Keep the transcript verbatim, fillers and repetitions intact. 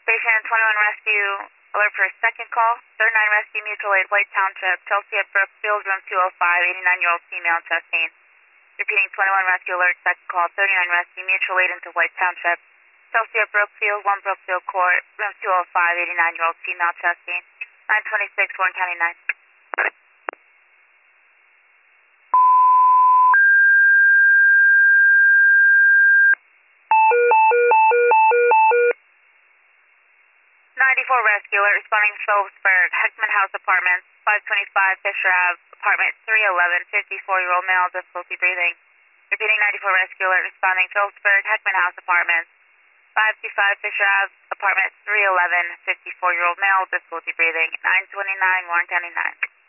Station twenty-one Rescue, alert for a second call. thirty-nine Rescue Mutual Aid, White Township, Chelsea at Brookfield, room two oh five, eighty-nine-year-old female chesting. Repeating twenty-one Rescue alert, second call. thirty-nine Rescue Mutual Aid into White Township, Chelsea at Brookfield, one Brookfield Court, room two oh five, eighty-nine-year-old female chesting. nine twenty-six, Warren County nine. ninety-four Rescue alert, responding Phillipsburg, Heckman House Apartments, five twenty-five Fisher Ave, apartment three eleven, fifty-four-year-old male, difficulty breathing. Repeating ninety-four Rescue alert, responding Phillipsburg, Heckman House Apartments, five twenty-five Fisher Ave, apartment three eleven, fifty-four-year-old male, difficulty breathing. nine twenty-nine, Warren County nine.